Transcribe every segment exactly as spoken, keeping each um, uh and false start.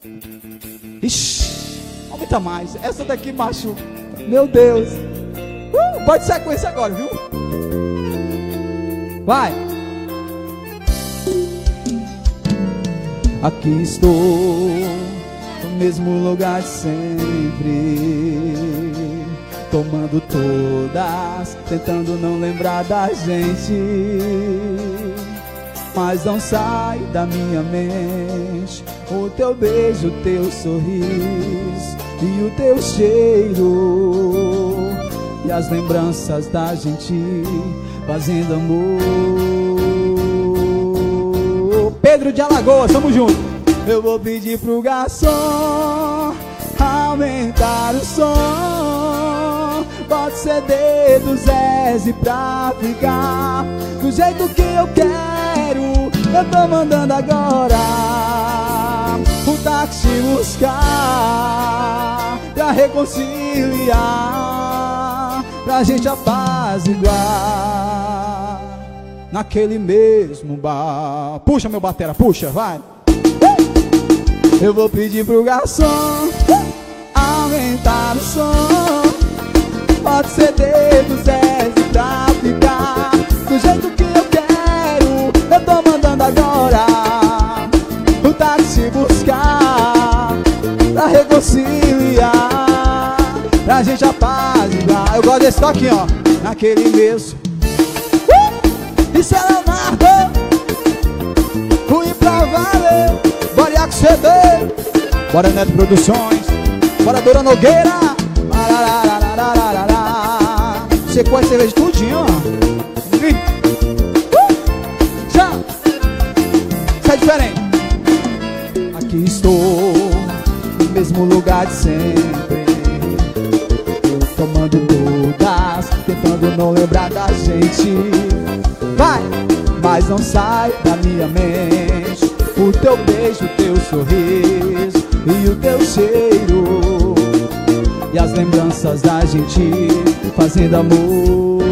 Ixi, aumenta mais. Essa daqui machuca. Meu Deus. Uh, pode sequência agora, viu? Vai. Aqui estou, no mesmo lugar de sempre, tomando todas, tentando não lembrar da gente, mas não sai da minha mente o teu beijo, o teu sorriso e o teu cheiro, e as lembranças da gente fazendo amor. Pedro de Alagoas, tamo junto. Eu vou pedir pro garçom aumentar o som, bota o C D do Zezé pra ficar do jeito que eu quero. Eu tô mandando agora o táxi buscar pra reconciliar, pra gente apaziguar naquele mesmo bar. Puxa, meu batera, puxa, vai. Eu vou pedir pro garçom aumentar o som, bota o C D do Zezé pra ficar do jeito que eu quero. Eu tô mandando agora o táxi buscar pra reconciliar, pra gente apaziguar. Eu gosto desse toquinho, ó, naquele mesmo. Isso é Leonardo, ruim pra valer. Bora Iaco C D, bora Neto Produções, bora Dora Nogueira. Você conhece cerveja tudinho, ó. uh! Já, isso é diferente. Aqui estou, no mesmo lugar de sempre, tomando todas, tentando não lembrar da gente. Vai, mas não sai da minha mente o teu beijo, o teu sorriso e o teu cheiro, e as lembranças da gente fazendo amor.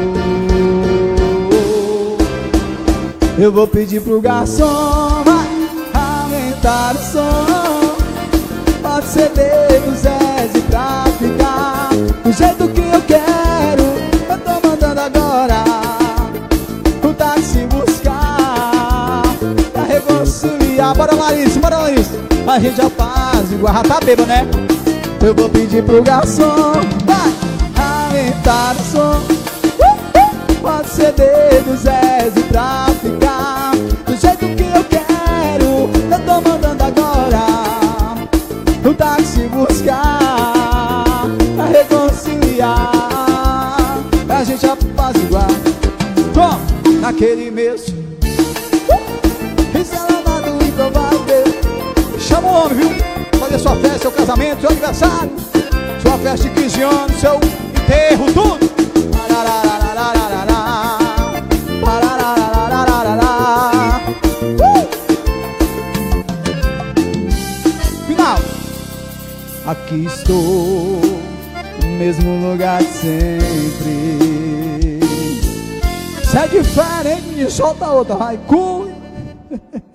Eu vou pedir pro garçom vai aumentar o som, bota o C D do Zezé pra ficar do jeito que eu quero. Eu tô mandando agora o táxi buscar pra reconciliar. Bora Larissa, bora Larissa, a gente apazigua. Já tá bêbado, né? Eu vou pedir pro garçom vai aumentar o som, bota o C D do Zezé pra ficar do jeito que eu quero. Eu tô mandando agora o táxi buscar pra reconciliar, pra gente apaziguar. Bom, naquele mesmo isso é Leonardo improvável. Chama o homem, viu? Fazer sua festa, seu casamento, seu aniversário, sua festa de quinze anos, seu enterro, tudo. Uh! Final. Aqui estou, no mesmo lugar de sempre. Se é diferente, solta outra, vai, cuida.